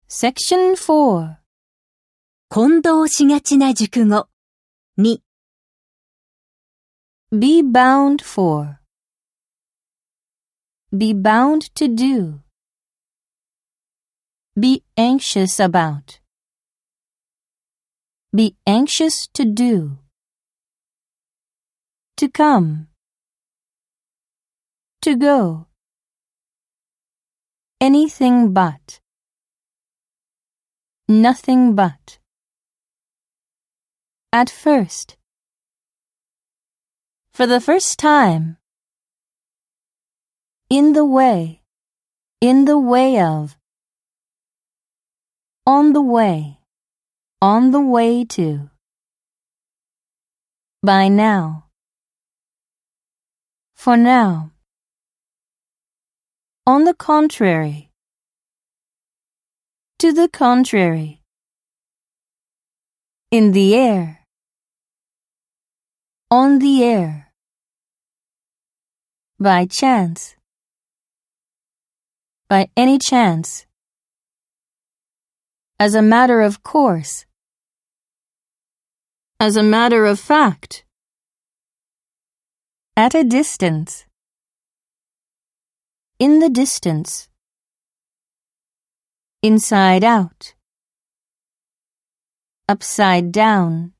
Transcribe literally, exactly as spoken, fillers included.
Section four. 混同しがちな熟語。に、 Be bound for. Be bound to do. Be anxious about. Be anxious to do. To come. To go. Anything but. Nothing but. At first. For the first time. In the way. In the way of. On the way. On the way to. By now. For now. On the contrary. To the contrary. In the air. On the air. By chance. By any chance. As a matter of course. As a matter of fact. At a distance. In the distance. Inside out. Upside down.